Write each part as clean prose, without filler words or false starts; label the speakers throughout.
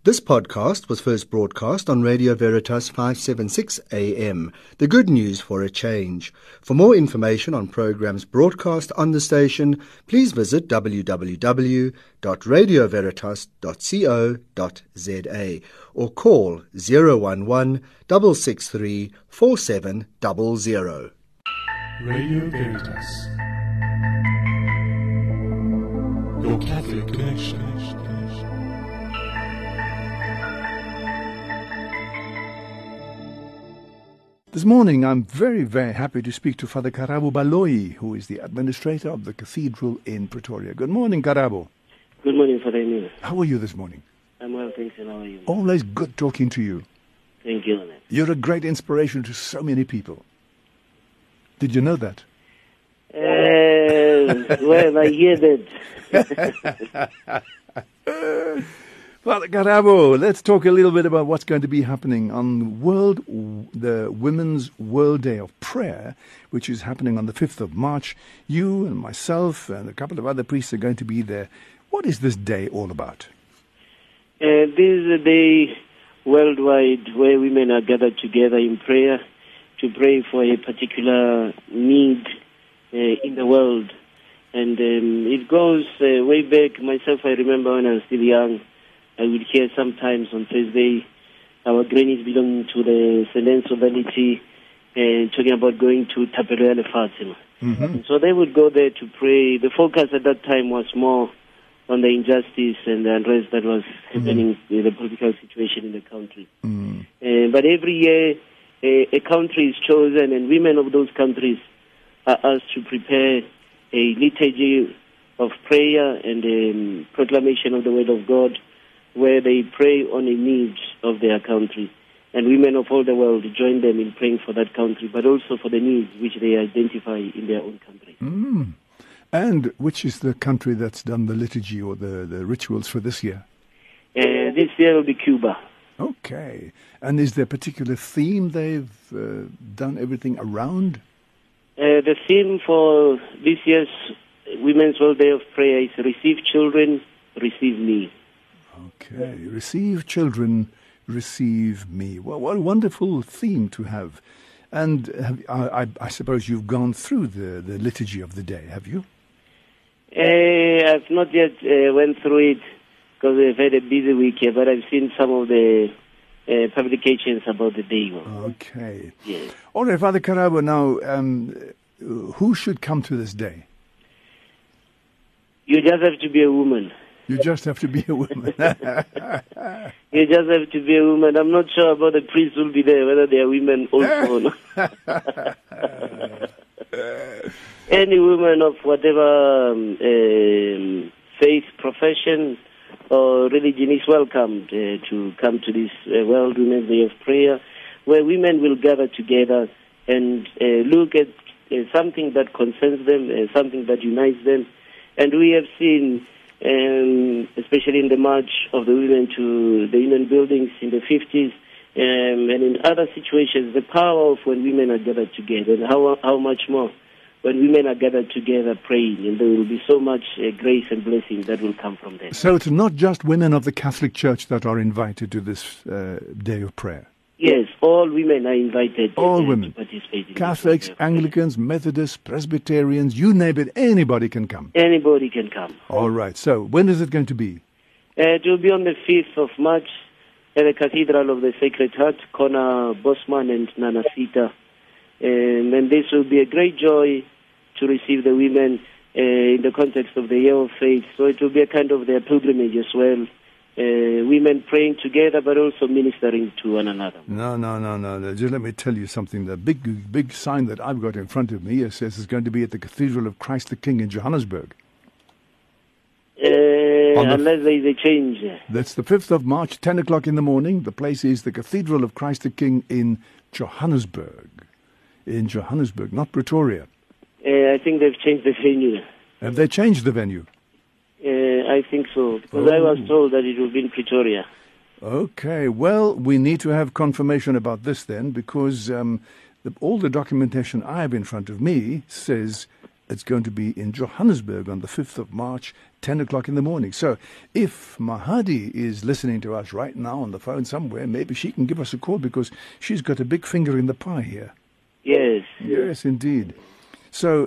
Speaker 1: This podcast was first broadcast on Radio Veritas 576 AM, the good news for a change. For more information on programs broadcast on the station, please visit www.radioveritas.co.za or call 011 663 4700.
Speaker 2: Radio Veritas, your Catholic connection.
Speaker 3: This morning, I'm very, very happy to speak to Father Karabo Baloyi, who is the administrator of the cathedral in Pretoria. Good morning, Karabo.
Speaker 4: Good morning, Father Emil.
Speaker 3: How are you this morning?
Speaker 4: I'm well, thanks, and how are you?
Speaker 3: Always good talking to you.
Speaker 4: Thank you, man.
Speaker 3: You're a great inspiration to so many people. Did you know that?
Speaker 4: Well, I hear that.
Speaker 3: Father Karabo, let's talk a little bit about what's going to be happening on the Women's World Day of Prayer, which is happening on the 5th of March. You and myself and a couple of other priests are going to be there. What is this day all about?
Speaker 4: This is a day worldwide where women are gathered together in prayer to pray for a particular need in the world. And it goes way back. Myself, I remember when I was still young, I would hear sometimes on Thursday our grannies belonging to the Sendenso Vanity talking about going to Taperoele Fatima. And so they would go there to pray. The focus at that time was more on the injustice and the unrest that was happening in the political situation in the country. But every year a country is chosen and women of those countries are asked to prepare a liturgy of prayer and proclamation of the word of God, where they pray on a need of their country. And women of all the world join them in praying for that country, but also for the needs which they identify in their own country.
Speaker 3: And which is the country that's done the liturgy or the rituals for this year?
Speaker 4: This year will be Cuba.
Speaker 3: Okay. And is there a particular theme they've done everything around?
Speaker 4: The theme for this year's Women's World Day of Prayer is Receive Children, Receive Me.
Speaker 3: Okay, receive children, receive me. Well, what a wonderful theme to have. And I suppose you've gone through the liturgy of the day, have you?
Speaker 4: I've not yet went through it because we've had a busy week here, but I've seen some of the publications about the day.
Speaker 3: Okay.
Speaker 4: Yes.
Speaker 3: All right, Father Karabo, now, who should come to this day?
Speaker 4: You just have to be a woman.
Speaker 3: You just have to be a woman.
Speaker 4: You just have to be a woman. I'm not sure about the priests who will be there, whether they are women also. Any woman of whatever faith, profession, or religion is welcomed to come to this World Women's Day of Prayer, where women will gather together and look at something that concerns them, something that unites them. And we have seen, especially in the march of the women to the Union buildings in the 50s, and in other situations, the power of when women are gathered together, and how much more when women are gathered together praying, and there will be so much grace and blessing that will come from them.
Speaker 3: So it's not just women of the Catholic Church that are invited to this day of prayer?
Speaker 4: Yes, all women are invited
Speaker 3: all women.
Speaker 4: To participate in
Speaker 3: Catholics, Anglicans, Methodists, Presbyterians, you name it, anybody can come.
Speaker 4: Anybody can come.
Speaker 3: All right, so when is it going to be?
Speaker 4: It will be on the 5th of March at the Cathedral of the Sacred Heart, Kona Bosman and Nanasita. And this will be a great joy to receive the women in the context of the Year of Faith. So it will be a kind of their pilgrimage as well. Women praying together, but also ministering to one another.
Speaker 3: No. Just let me tell you something. The big sign that I've got in front of me says it's going to be at the Cathedral of Christ the King in Johannesburg.
Speaker 4: Unless there is a change.
Speaker 3: That's the 5th of March, 10 o'clock in the morning. The place is the Cathedral of Christ the King in Johannesburg. In Johannesburg, not Pretoria.
Speaker 4: I think they've changed the venue.
Speaker 3: Have they changed the venue?
Speaker 4: I think so, because I was told that it will be in Pretoria.
Speaker 3: Okay, well, we need to have confirmation about this then, because all the documentation I have in front of me says It's going to be in Johannesburg on the 5th of March, 10 o'clock in the morning. So if Mahadi is listening to us right now on the phone somewhere, maybe she can give us a call because she's got a big finger in the pie here.
Speaker 4: Yes.
Speaker 3: Yes, indeed. So,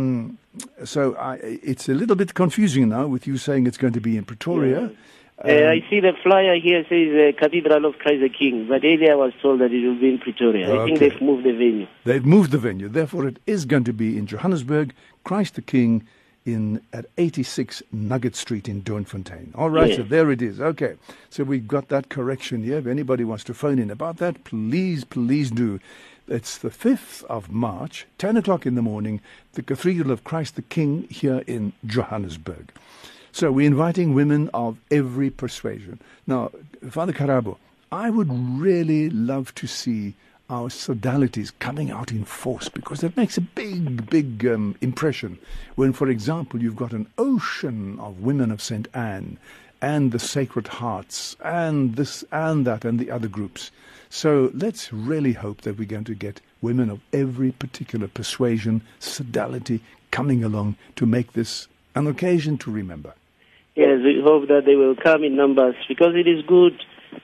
Speaker 3: it's a little bit confusing now with you saying it's going to be in Pretoria.
Speaker 4: I see the flyer here says Cathedral of Christ the King, but earlier I was told that it will be in Pretoria. I think they've moved the venue.
Speaker 3: They've moved the venue. Therefore, it is going to be in Johannesburg, Christ the King, at 86 Nugget Street in Doornfontein. All right,
Speaker 4: Yes.
Speaker 3: so there it is. Okay, so we've got that correction here. If anybody wants to phone in about that, please do. It's the 5th of March, 10 o'clock in the morning, the Cathedral of Christ the King here in Johannesburg. So we're inviting women of every persuasion. Now, Father Karabo, I would really love to see our sodalities coming out in force because that makes a big impression when, for example, you've got an ocean of women of St. Anne and the Sacred Hearts and this and that and the other groups. So let's really hope that we're going to get women of every particular persuasion, sodality coming along to make this an occasion to remember.
Speaker 4: Yes, we hope that they will come in numbers because it is good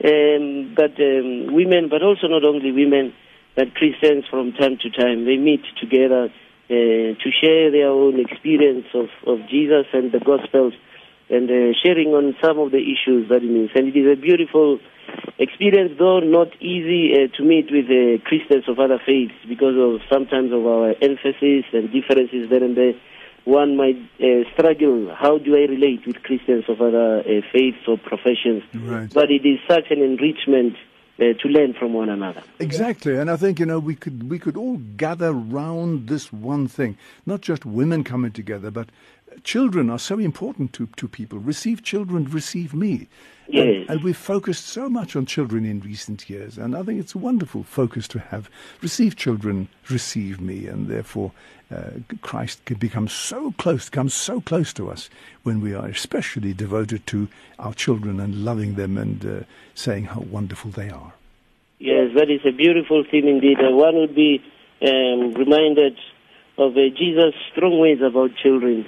Speaker 4: that women, but also not only women, that Christians from time to time, they meet together to share their own experience of Jesus and the Gospels and sharing on some of the issues that it means. And it is a beautiful experience, though not easy to meet with Christians of other faiths because of sometimes of our emphasis and differences there and there. One might struggle, how do I relate with Christians of other faiths or professions?
Speaker 3: Right.
Speaker 4: But it is such an enrichment to learn from one another.
Speaker 3: Exactly, and I think we could all gather round this one thing. Not just women coming together, but children are so important to people. Receive children, receive me.
Speaker 4: Yes.
Speaker 3: And we've focused so much on children in recent years, and I think it's a wonderful focus to have. Receive children, receive me, and therefore Christ can become so close, comes so close to us when we are especially devoted to our children and loving them and saying how wonderful they are.
Speaker 4: Yes, that is a beautiful thing indeed. One would be reminded of Jesus' strong ways about children.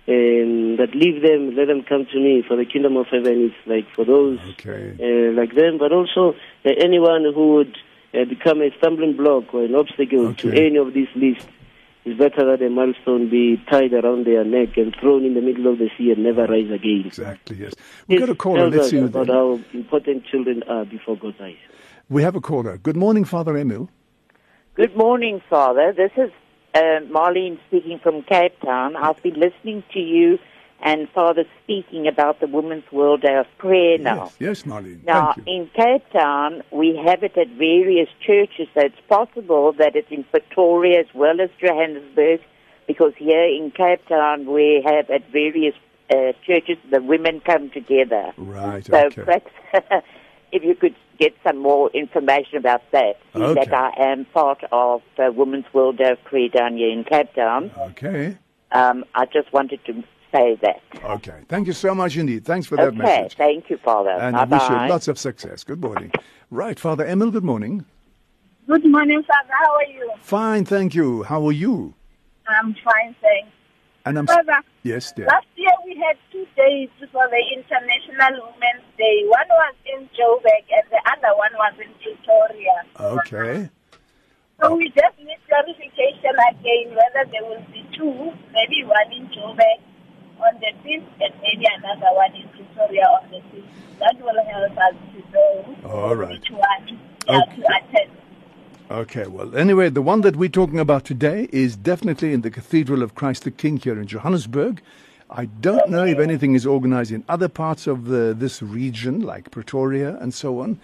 Speaker 4: That leave them, let them come to me, for the kingdom of heaven is like for those like them, but also anyone who would become a stumbling block or an obstacle to any of these lists. It's better that a millstone be tied around their neck and thrown in the middle of the sea and never rise again.
Speaker 3: Exactly, yes. We've got a caller. Let's see
Speaker 4: about how important children are before God's eyes.
Speaker 3: We have a caller. Good morning, Father Emil.
Speaker 5: Good morning, Father. This is Marlene speaking from Cape Town. I've been listening to you and Father speaking about the Women's World Day of Prayer now.
Speaker 3: Yes, Marlene.
Speaker 5: Now, in Cape Town, we have it at various churches, so it's possible that it's in Pretoria as well as Johannesburg, because here in Cape Town we have at various churches the women come together.
Speaker 3: Right,
Speaker 5: so perhaps if you could get some more information about that. That I am part of the Women's World Day of Prayer down here in Cape Town.
Speaker 3: Okay.
Speaker 5: I just wanted to say that.
Speaker 3: Okay. Thank you so much indeed. Thanks for that message.
Speaker 5: Thank you, Father.
Speaker 3: And
Speaker 5: Bye-bye.
Speaker 3: I wish you lots of success. Good morning. Right, Father Emil, good morning.
Speaker 6: Good morning, Father. How are you?
Speaker 3: Fine, thank you. How are you?
Speaker 6: I'm fine, thanks.
Speaker 3: And
Speaker 6: Father,
Speaker 3: yes, dear.
Speaker 6: last year we had 2 days for the International Women's Day. One was in Joburg and the other one was in Pretoria.
Speaker 3: Okay.
Speaker 6: So we just need clarification again whether there will be 2, maybe one in Joburg on the 5th and maybe another one in Pretoria on the 6th. That will help us to know
Speaker 3: All right.
Speaker 6: which one to attend.
Speaker 3: Okay, well, anyway, the one that we're talking about today is definitely in the Cathedral of Christ the King here in Johannesburg. I don't know if anything is organized in other parts of this region, like Pretoria and so on.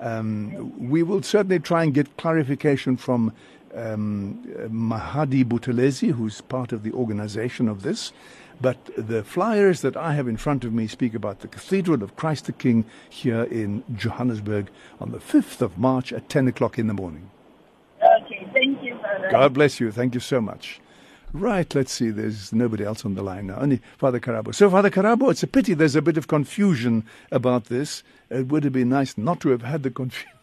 Speaker 3: We will certainly try and get clarification from Mahadi Buthelezi, who's part of the organization of this. But the flyers that I have in front of me speak about the Cathedral of Christ the King here in Johannesburg on the 5th of March at 10 o'clock in the morning.
Speaker 6: Okay, thank you, Father.
Speaker 3: God bless you. Thank you so much. Right, let's see. There's nobody else on the line now. Only Father Karabo. So, Father Karabo, it's a pity there's a bit of confusion about this. It would have been nice not to have had the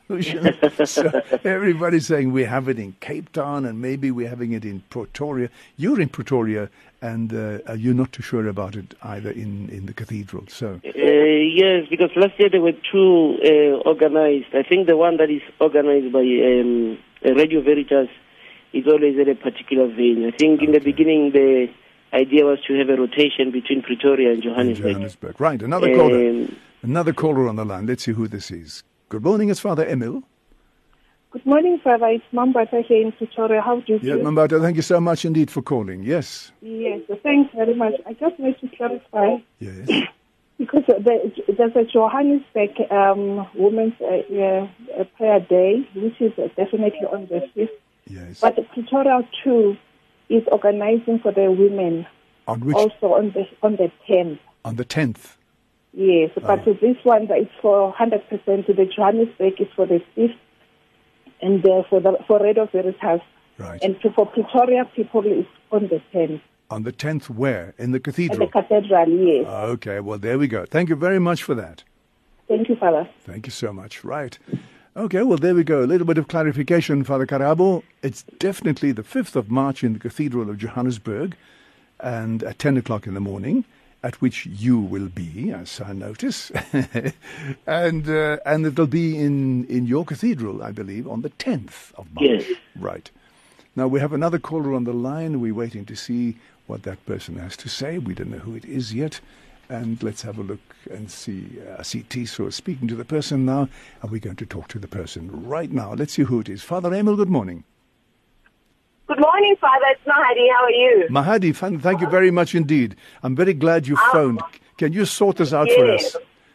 Speaker 3: solution. So everybody's saying we have it in Cape Town and maybe we're having it in Pretoria. You're in Pretoria and you're not too sure about it either in the cathedral. So
Speaker 4: yes, because last year there were two organized. I think the one that is organized by Radio Veritas is always at a particular venue. I think in the beginning the idea was to have a rotation between Pretoria and Johannesburg.
Speaker 3: Right, another caller. Another caller on the line. Let's see who this is. Good morning, it's Father Emil.
Speaker 7: Good morning, Father. It's Mambata here in Pretoria. How do you feel?
Speaker 3: Yeah, Mambata, thank you so much indeed for calling. Yes.
Speaker 7: Yes, thanks very much. I just need to clarify.
Speaker 3: Yes.
Speaker 7: Because there's a Johannesburg Women's Prayer Day, which is definitely on the 5th.
Speaker 3: Yes.
Speaker 7: But Pretoria too is organizing for the women.
Speaker 3: On which?
Speaker 7: Also on the 10th.
Speaker 3: On the 10th.
Speaker 7: Yes, but this one is for 100%. The Johannesburg is for the 5th, and for Radio Veritas.
Speaker 3: Right.
Speaker 7: And for Pretoria people is on the 10th.
Speaker 3: On the 10th where? In the cathedral?
Speaker 7: At the cathedral, yes.
Speaker 3: Okay, well, there we go. Thank you very much for that.
Speaker 7: Thank you, Father.
Speaker 3: Thank you so much. Right. Okay, well, there we go. A little bit of clarification, Father Karabo. It's definitely the 5th of March in the Cathedral of Johannesburg, and at 10 o'clock in the morning, at which you will be, as I notice. and it'll be in your cathedral, I believe, on the 10th of March.
Speaker 4: Yes.
Speaker 3: Right. Now, we have another caller on the line. We're waiting to see what that person has to say. We don't know who it is yet. And let's have a look and see. I see Tiso speaking to the person now, and we're going to talk to the person right now. Let's see who it is. Father Emil, good morning.
Speaker 6: Good morning, Father. It's Mahadi. How are you?
Speaker 3: Mahadi, thank you very much indeed. I'm very glad you phoned. Can you sort this out for us?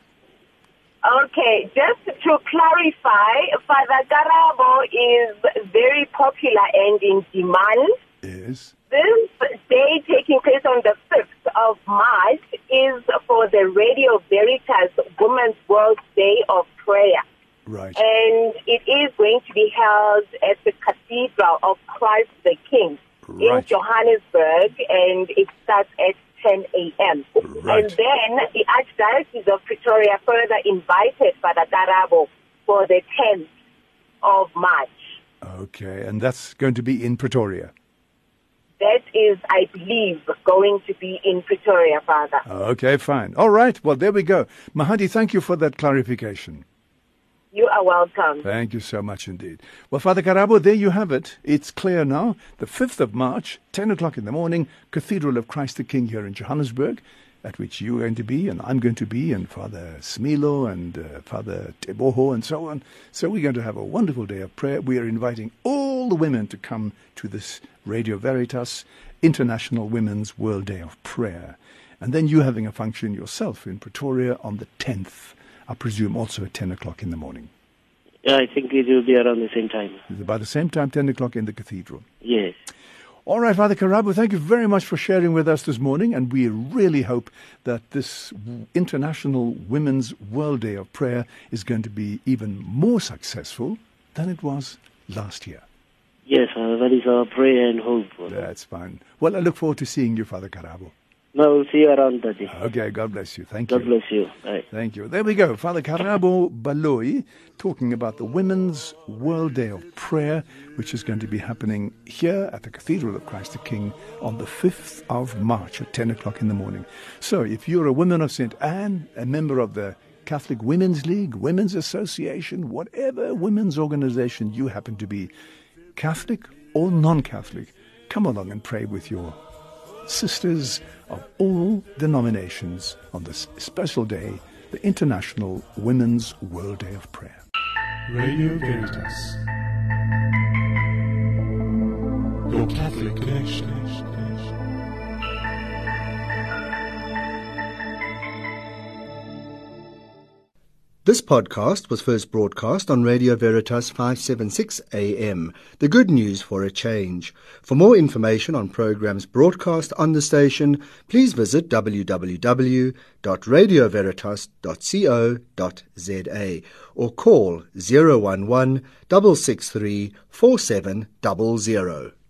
Speaker 6: Okay, just to clarify, Father Karabo is very popular and in demand.
Speaker 3: Yes.
Speaker 6: This day taking place on the 5th of March is for the Radio Veritas Women's World Day of Prayer.
Speaker 3: Right.
Speaker 6: And it is going to be held at the Cathedral of Christ the King in Johannesburg, and it starts at 10 a.m.
Speaker 3: Right.
Speaker 6: And then the Archdiocese of Pretoria further invited Father Karabo for the 10th of March.
Speaker 3: Okay, and that's going to be in Pretoria.
Speaker 6: That is, I believe, going to be in Pretoria, Father.
Speaker 3: Okay, fine. All right, well, there we go. Mahadi, thank you for that clarification.
Speaker 6: You are welcome.
Speaker 3: Thank you so much indeed. Well, Father Karabo, there you have it. It's clear now. The 5th of March, 10 o'clock in the morning, Cathedral of Christ the King here in Johannesburg, at which you're going to be, and I'm going to be, and Father Smilo, and Father Teboho, and so on. So we're going to have a wonderful day of prayer. We are inviting all the women to come to this Radio Veritas International Women's World Day of Prayer. And then you having a function yourself in Pretoria on the 10th. I presume also at 10 o'clock in the morning.
Speaker 4: Yeah, I think it will be around the same time.
Speaker 3: It's about the same time, 10 o'clock in the cathedral.
Speaker 4: Yes.
Speaker 3: All right, Father Karabo, thank you very much for sharing with us this morning, and we really hope that this International Women's World Day of Prayer is going to be even more successful than it was last year.
Speaker 4: Yes, that is our prayer and hope.
Speaker 3: That's fine. Well, I look forward to seeing you, Father Karabo.
Speaker 4: No, we'll see you around that day.
Speaker 3: Okay, God bless you. Thank you.
Speaker 4: God bless you. Bye.
Speaker 3: Thank you. There we go. Father Karabo Baloyi talking about the Women's World Day of Prayer, which is going to be happening here at the Cathedral of Christ the King on the 5th of March at 10 o'clock in the morning. So if you're a woman of St. Anne, a member of the Catholic Women's League, Women's Association, whatever women's organization you happen to be, Catholic or non-Catholic, come along and pray with your sisters of all denominations on this special day, the International Women's World Day of Prayer.
Speaker 2: Radio Veritas. Your Catholic connection.
Speaker 1: This podcast was first broadcast on Radio Veritas 576 AM, the good news for a change. For more information on programs broadcast on the station, please visit www.radioveritas.co.za or call 011 663 4700.